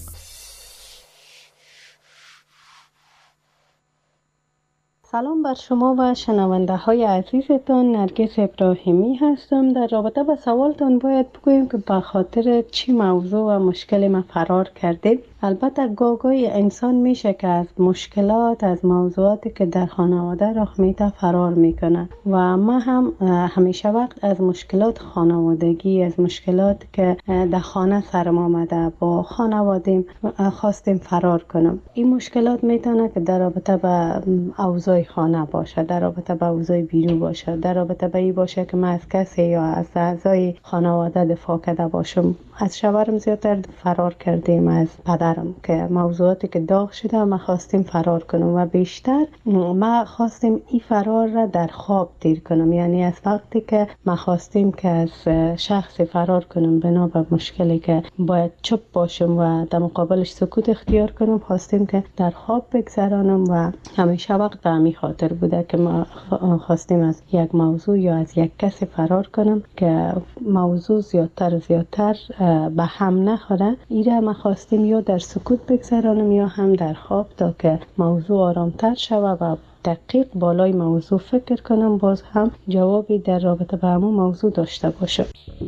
سلام بر شما و شنونده های عزیزتان. نرگس ابراهیمی هستم. در رابطه با سوالتان باید بگویم که به خاطر چی موضوع و مشکل ما فرار کردیم. البته گاهی انسان میشه که از مشکلات، از موضوعاتی که در خانواده رخ میده فرار میکنه و ما هم همیشه وقت از مشکلات خانوادگی، از مشکلات که در خانه سرم آمده با خانوادیم خواستیم فرار کنم. این مشکلات میتونه که در رابطه با اوضاع خانه باشه، در رابطه با اوضاع بیرون باشه، در رابطه با این باشه که من از کسی یا از اعضای خانواده دفاع کرده باشم. از شوهرم زیادتر فرار کردیم، از پدرم که موضوعاتی که داغ شده ما خواستیم فرار کنم و بیشتر ما خواستیم این فرار را در خواب دیر کنم. یعنی از وقتی که ما خواستیم که از شخص فرار کنم بنا به مشکلی که باید چپ باشم و در مقابلش سکوت اختیار کنم، خواستیم که در خواب بگذرانم و همیشه وقت به همین خاطر بوده که ما خواستیم از یک موضوع یا از یک کسی فرار کنم که موضوع زیادتر به هم نخوره. ایره ما خواستیم یا در سکوت بگذرانم یا هم در خواب تا که موضوع آرامتر شود و دقیق بالای موضوع فکر کنم باز هم جوابی در رابطه با همون موضوع داشته باشم.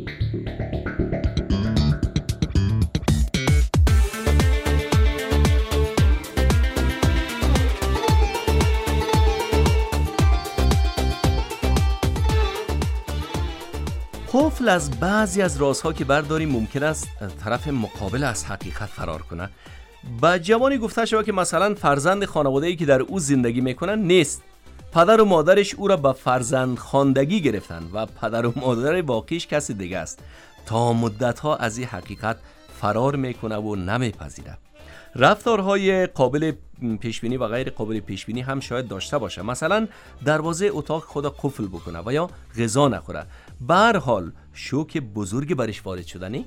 قفل از بعضی از رازها که برداریم ممکن است طرف مقابل از حقیقت فرار کنه. با جوانی گفته شود که مثلا فرزند خانواده‌ای که در او زندگی میکنن نیست، پدر و مادرش او را به فرزند خواندگی گرفتن و پدر و مادر واقعیش کسی دیگه است. تا مدت‌ها از این حقیقت فرار میکنه و نمیپذیره. رفتارهای قابل پیشبینی و غیر قابل پیشبینی هم شاید داشته باشه، مثلا دروازه اتاق خود قفل بکنه و یا غذا نخوره. به هر حال شوک بزرگی برش وارد شده نه؟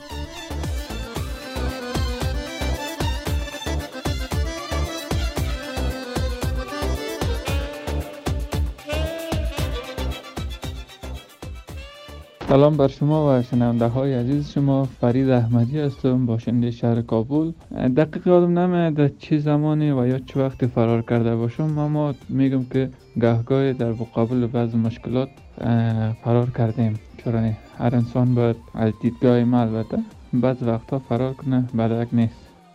سلام بر شما و شنونده های عزیز شما. فرید احمدی هستم، باشنده شهر کابل. دقیق یادم نمیاد چه زمانی و یا چه وقتی فرار کرده باشم، اما میگم که گاهگاه در مقابل بعض مشکلات فرار کردیم. چرا نه؟ هر انسان باید از دیدگاه ما البته بعض وقتا فرار کنه، بدک نیست.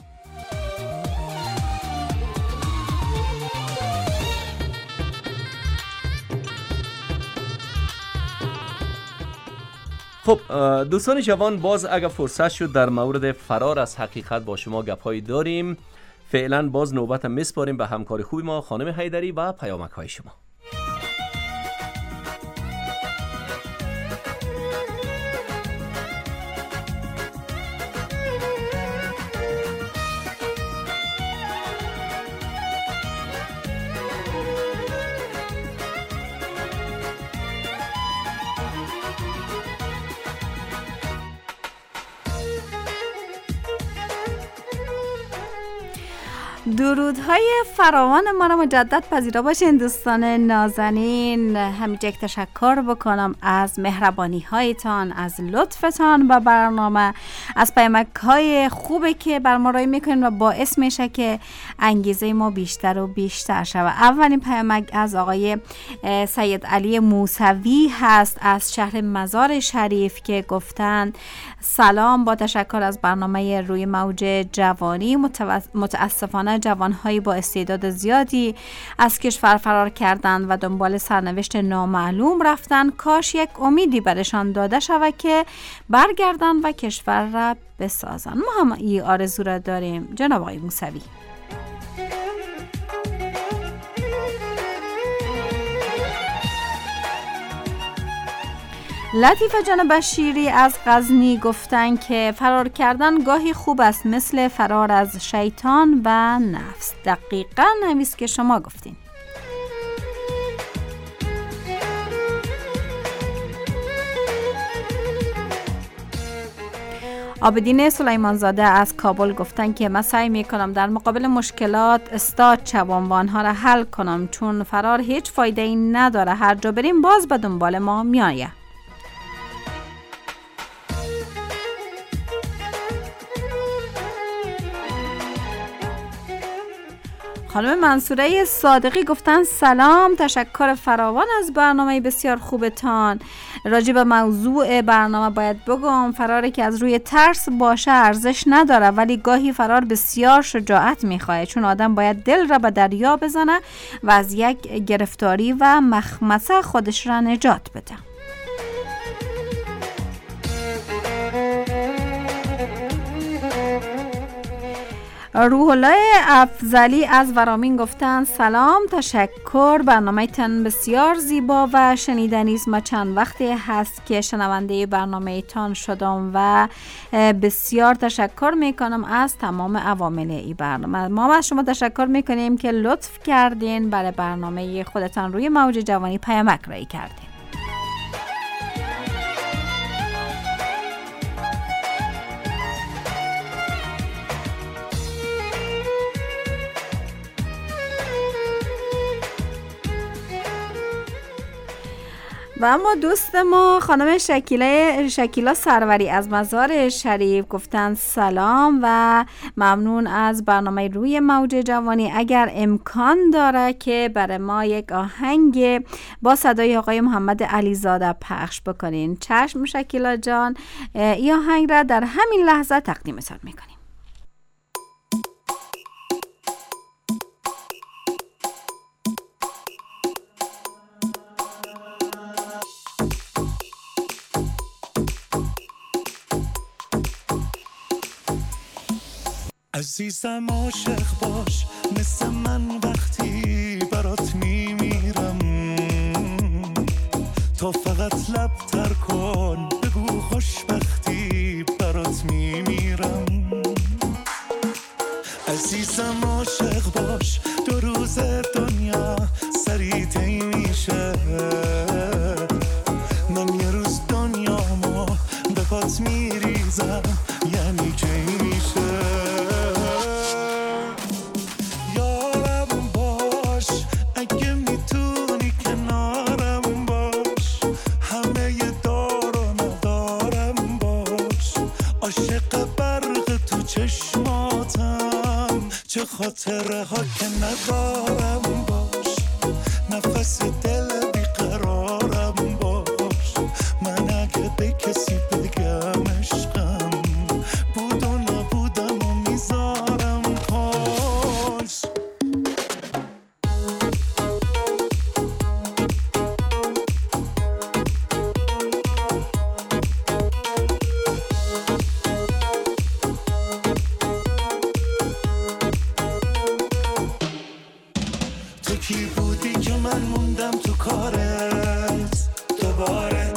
خب دوستان جوان، باز اگر فرصت شد در مورد فرار از حقیقت با شما گپایی داریم. فعلا باز نوبت میسپاریم به همکار خوبی ما خانم حیدری و پیامک های شما. درودهای فراوان ما را مجدد پذیرا باشین دوستان نازنین. همینجا یک تشکر بکنم از مهربانی هایتان، از لطفتان به برنامه، از پیامک های خوبه که بر ما رای میکنین و باعث میشه که انگیزه ما بیشتر و بیشتر شود. اولین پیامک از آقای سید علی موسوی هست از شهر مزار شریف که گفتن سلام، با تشکر از برنامه روی موج جوانی. متاسفانه جوانهایی با استعداد زیادی از کشور فرار کردند و دنبال سرنوشت نامعلوم رفتن. کاش یک امیدی برشان داده شود که برگردن و کشور را بسازن. ما هم این آرزو را داریم جناب آقای موسوی. لطیفه جان بشیری از غزنی گفتن که فرار کردن گاهی خوب است، مثل فرار از شیطان و نفس. دقیقاً همیست که شما گفتین. عابدین سلیمانزاده از کابل گفتن که من سعی میکنم در مقابل مشکلات استاد شوم و آنها را حل کنم، چون فرار هیچ فایده ای نداره، هر جا بریم باز به دنبال ما میآید. خانم منصوره صادقی گفتن سلام، تشکر فراوان از برنامه بسیار خوبتان. راجع به موضوع برنامه باید بگم فراری که از روی ترس باشه ارزش نداره، ولی گاهی فرار بسیار شجاعت میخواه، چون آدم باید دل را به دریا بزنه و از یک گرفتاری و مخمسه خودش را نجات بده. روح الله افضلی از ورامین گفتن سلام، تشکر، برنامه تن بسیار زیبا و شنیدنی است. ما چند وقتی هست که شنونده برنامه تان شدم و بسیار تشکر میکنم از تمام عوامل این برنامه. ما از شما تشکر میکنیم که لطف کردین برای برنامه خودتان روی موج جوانی پیامک رای کردین. و اما دوست ما خانم شکیلا سروری از مزار شریف گفتن سلام و ممنون از برنامه روی موج جوانی. اگر امکان داره که برای ما یک آهنگ با صدای آقای محمد علیزاده پخش بکنین. چشم شکیلا جان، این آهنگ را در همین لحظه تقدیمتان میکنیم. عزیزم عاشق باش مثل من وقتی برات میمیرم، تا فقط لب تر کن بگو خوشبختی برات میمیرم. عزیزم عاشق باش 2 روز دنیا سریع طی میشه، من یه روز دنیامو به پات میریزم یعنی کی میشه. یارم باش اگه میتونی کنارم باش، همه ی دار و ندارم باش، عاشق برق تو چشماتم، چه خاطره ها که ندارم باش، نفس دل بیقرارم باش، من اگه به کسی بگم عشقم بود و نبودم و میذارم پاش. تو کی بودی که من موندم تو کارت دوباره،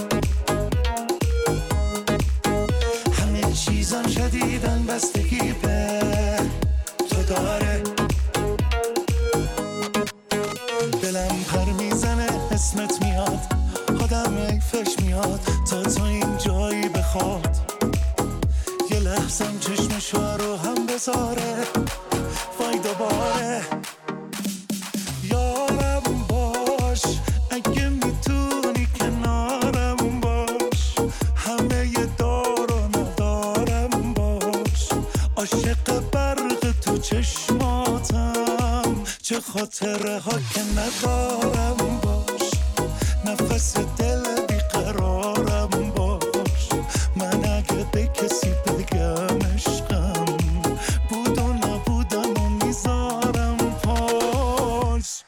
همه چیزم شدیدن بستگی به تو داره، دلم پر میزنه اسمت میاد، آدم حیفش میاد تا تو این جایی بخواد، یه لحظم چشمشو رو هم بذاره وای دوباره. یارم باش اگه میتونی کنارم باش، همه ی دار و ندارم باش، عاشق برق تو چشماتم، چه خاطره ها که ندارم باش، نفس دل بیقرارم باش، من اگه به کسی بگم عشقم بود و نبودم و میذارم پاس.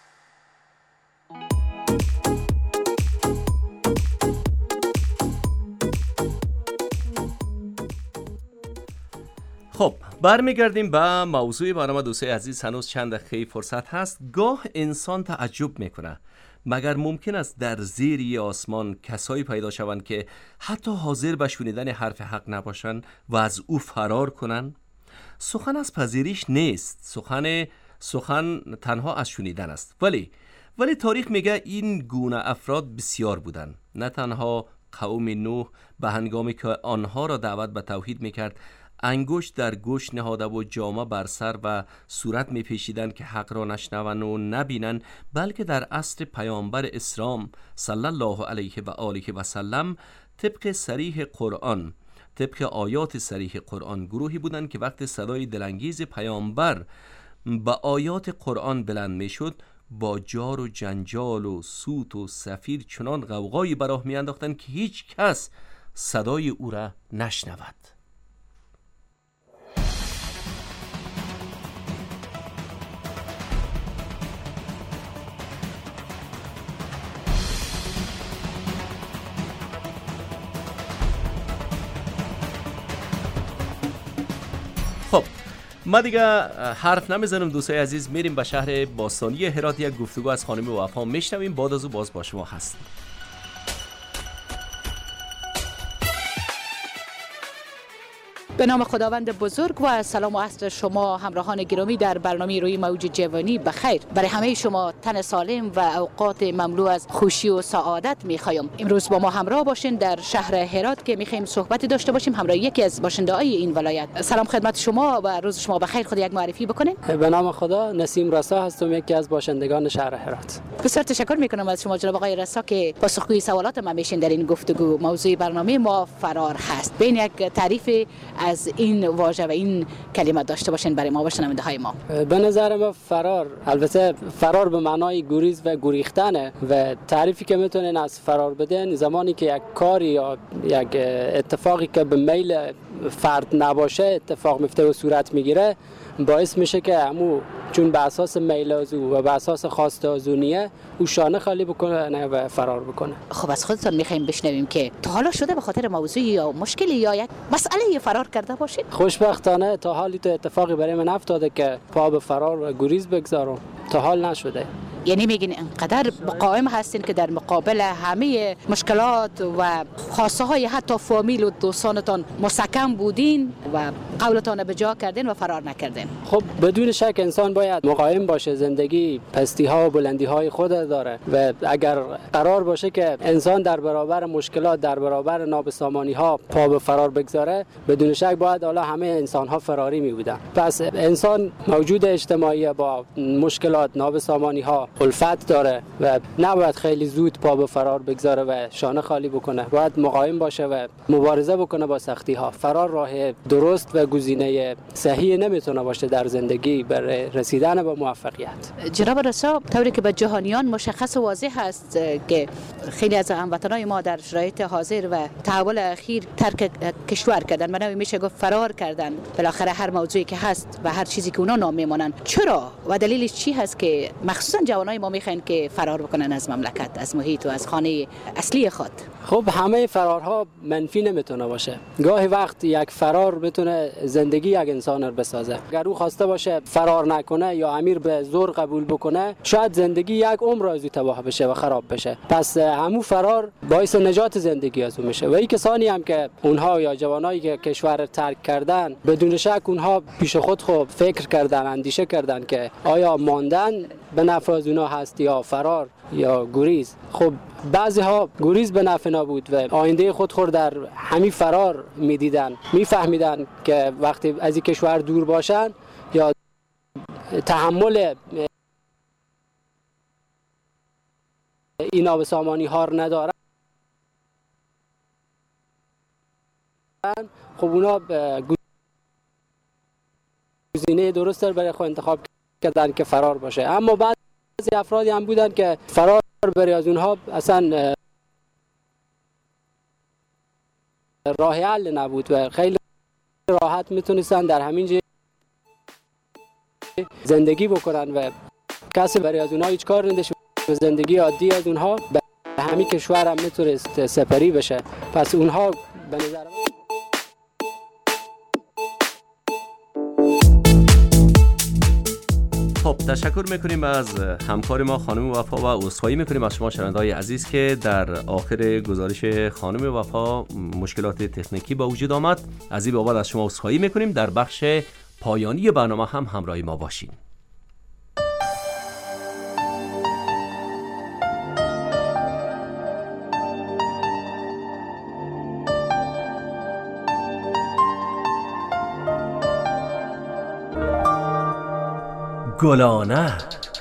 خب برمیگردیم به موضوع برنامه. دوستای عزیز هنوز چند دقیقه فرصت هست. گاه انسان تعجب میکنه مگر ممکن است در زیر آسمان کسایی پیدا شوند که حتی حاضر به شنیدن حرف حق نباشند و از او فرار کنند؟ سخن از پذیریش نیست، سخن تنها از شنیدن است. ولی تاریخ میگه این گونه افراد بسیار بودند. نه تنها قوم نوح به هنگامی که آنها را دعوت به توحید میکرد انگشت در گوش نهاده و جامه بر سر و صورت میپیچیدند که حق را نشنوند و نبینند، بلکه در عصر پیامبر اسلام صلی الله علیه و آله و سلم طبق صریح قرآن، طبق آیات صریح قرآن گروهی بودند که وقت صدای دلانگیز پیامبر با آیات قرآن بلند میشد با جار و جنجال و سوت و صفیر چنان غوغایی به راه میانداختند که هیچ کس صدای او را نشنود. خب ما دیگه حرف نمیزنم دوستای عزیز، میریم به شهر باستانی هرات. یک گفتگو از خانم وفا میشنویم، بعد از او باز با شما هستیم. به نام خداوند بزرگ و سلام و عصر شما همراهان گرامی در برنامه روی موج جوانی بخیر. برای همه شما تن سالم و اوقات مملو از خوشی و سعادت میخوایم. امروز با ما همراه باشین در شهر هرات که میخوایم صحبتی داشته باشیم همراه یکی از باشنده‌های این ولایت. سلام خدمت شما و روز شما بخیر. خود یک معرفی بکنین. به نام خدا نسیم رسا هستم، یکی از باشندگان شهر هرات. بسیار تشکر میکنم از شما جناب آقای رسا که پاسخگوی سوالات ما میشین در این گفتگو. موضوع برنامه ما فرار هست. بین یک تعریف از این واژه و این کلمه داشته باشین برای ما و شنونده های ما. به نظر ما فرار، البته فرار به معنای گریز و گریختنه و تعریفی که میتونین از فرار بدین زمانی که یک کاری یا یک اتفاقی که به میل فرد نباشه اتفاق میفته و صورت میگیره، باعث میشه که چون به اساس میل از او و به اساس خواست از او نیه او شانه خالی بکنه و فرار بکنه. خب از خودتون میخوایم بشنویم که تا حالا شده به خاطر موضوع یا مشکلی یا یک مسئله فرار کرده باشید؟ خوشبختانه تا حالی تو اتفاقی برای من افتاده که پا به فرار و گریز بگذارم، تا حال نشده. یعنی میگین انقدر قائم هستین که در مقابل همه مشکلات و خواسته های حتی فامیل و دوستانتان مستحکم بودین و قولتان به جا کردین و فرار نکردین؟ خب بدون شک انسان باید مقاوم باشه. زندگی پستی ها و بلندی های خود داره و اگر قرار باشه که انسان در برابر مشکلات، در برابر نابسامانی ها پا به فرار بگذاره، بدون شک باید حالا همه انسان ها فراری می بودن. پس انسان موجود اجتماعی با مشکلات، نابسامانی ها الفت داره و نباید خیلی زود پا به فرار بگذاره و شانه خالی بکنه. باید مقاوم باشه و مبارزه بکنه با سختی ها. فرار راه درست و گزینه صحیح نمیتونه باشه در زندگی برای رسیدن به موفقیت. جناب رسا، طوری که به جهانیان مشخص و واضح هست که خیلی از هموطنان ما در شرایط حاضر و تحول اخیر ترک کشور کردن، منو میشه گفت فرار کردن بالاخره هر موضوعی که هست و هر چیزی که اونا نام میمونن. چرا و دلیلش چی هست که مخصوصا جوانای ما میخوان که فرار بکنن از مملکت، از محیط و از خانه اصلی خود؟ خب همه فرارها منفی نمیتونه باشه. گاهی وقت یک فرار میتونه زندگی یک انسان رو بسازه. اگر او خواسته باشه فرار نکنه یا امیر به زور قبول بکنه، شاید زندگی یک عمر از او تباه بشه و خراب بشه. پس همون فرار باعث نجات زندگی از او میشه. و این کسانی هم که اونها یا جوانایی که کشور ترک کردن، بدون شک اونها پیش خود فکر کردن، اندیشه کردن که آیا ماندن به نفع از اونها هست یا فرار یا گریز. خب بعضی ها گریز به نفع نبود و آینده خود در همین فرار میدیدن، میفهمیدن که وقتی از این کشور دور باشن یا تحمل این نابسامانی ها رو ندارن، خب اونا گزینه درست رو برای خود انتخاب کردن که فرار باشه. اما بعضی افرادی هم بودن که فرار برای از اونها اصلا راه حل نبود و خیلی راحت میتونستن در همین جای زندگی بکنن و کسی برای از اونها هیچ کار نداشت و زندگی عادی از اونها به همین کشور هم میتونست سپری بشه. پس اونها به نظر خب تشکر میکنیم از همکار ما خانم وفا و عذرخواهی میکنیم از شما شنونده‌های عزیز که در آخر گزارش خانم وفا مشکلات تکنیکی با وجود آمد. از این بابت از شما عذرخواهی میکنیم. در بخش پایانی برنامه هم همراه ما باشین. گلانه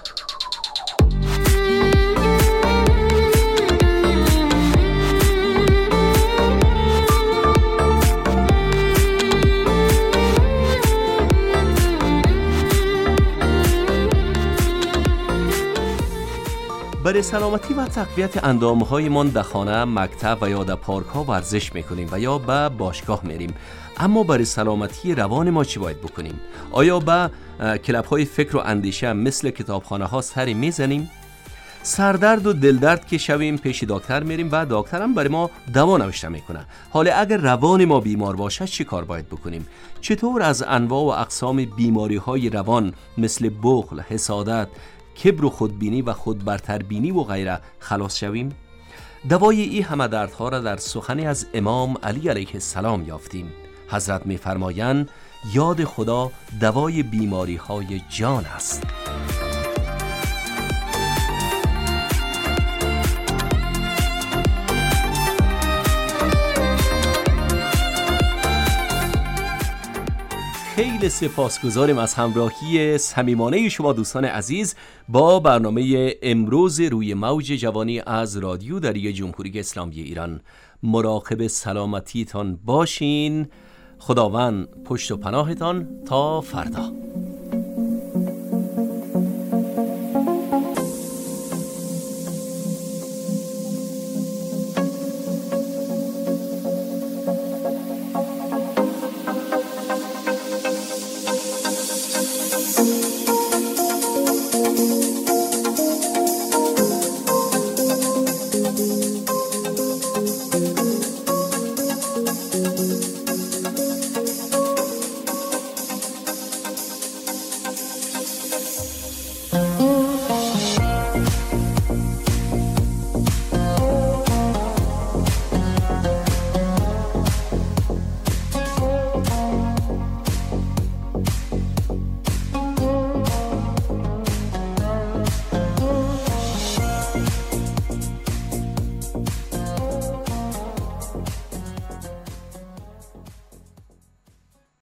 برای سلامتی و تقویت اندام‌هایمان در خانه، مکتب و یا در پارک‌ها ورزش می‌کنیم و یا به باشگاه میریم. اما برای سلامتی روان ما چی باید بکنیم؟ آیا به کلب‌های فکر و اندیشه مثل کتابخانه‌ها سری میزنیم؟ سردرد و دلدرد که شویم پیش دکتر میریم و دکتر هم برای ما دوا نوشته میکنه. حالا اگر روان ما بیمار باشه چی کار باید بکنیم؟ چطور از انواع و اقسام بیماری‌های روان مثل بخل، حسادت، کبر و خودبینی و خودبرتربینی و غیره خلاص شویم؟ دوای این همه دردها را در سخنی از امام علی علیه السلام یافتیم. حضرت می‌فرمایند یاد خدا دوای بیماری‌های جان است. خیلی سپاسگزاریم از همراهی صمیمانه شما دوستان عزیز با برنامه امروز روی موج جوانی از رادیو دری جمهوری اسلامی ایران. مراقب سلامتیتان باشین. خداوند پشت و پناهتان تا فردا.